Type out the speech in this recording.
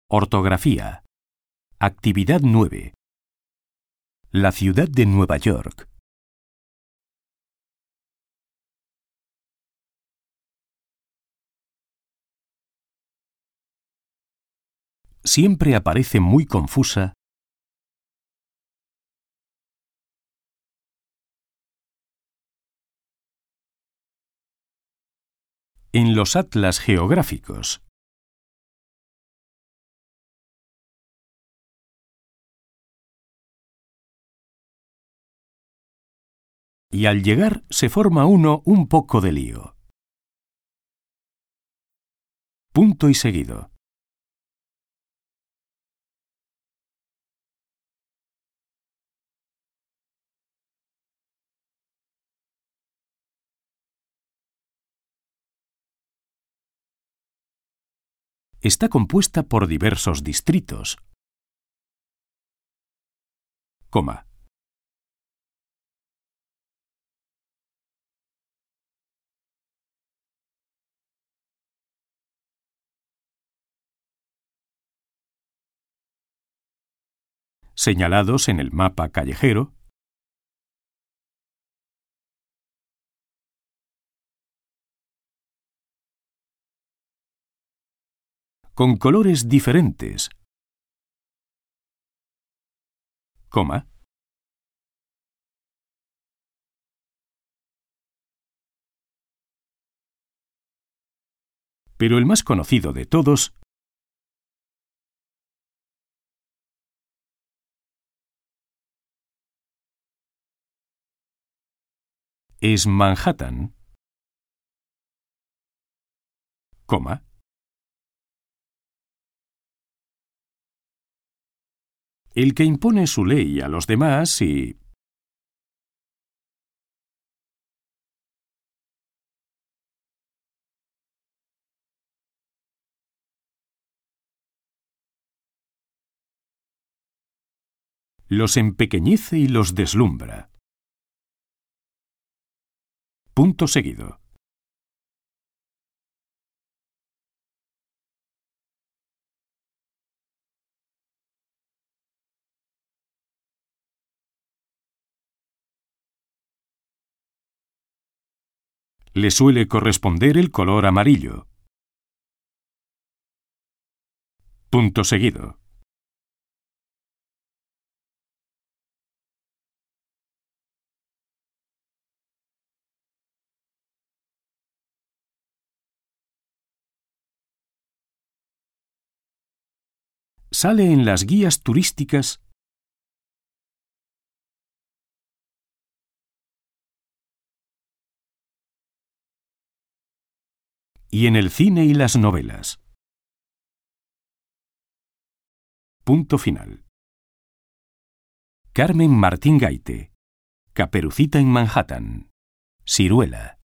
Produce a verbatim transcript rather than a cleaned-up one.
Ortografía. Actividad nueve. La ciudad de Nueva York. Siempre aparece muy confusa en los atlas geográficos. Y al llegar se forma uno un poco de lío. Punto y seguido. Está compuesta por diversos distritos, coma. Señalados en el mapa callejero, con colores diferentes, coma. Pero el más conocido de todos es Manhattan, coma. El que impone su ley a los demás y los empequeñece y los deslumbra. Punto seguido. Le suele corresponder el color amarillo. Punto seguido. Sale en las guías turísticas y en el cine y las novelas. Punto final. Carmen Martín Gaite. Caperucita en Manhattan. Ciruela.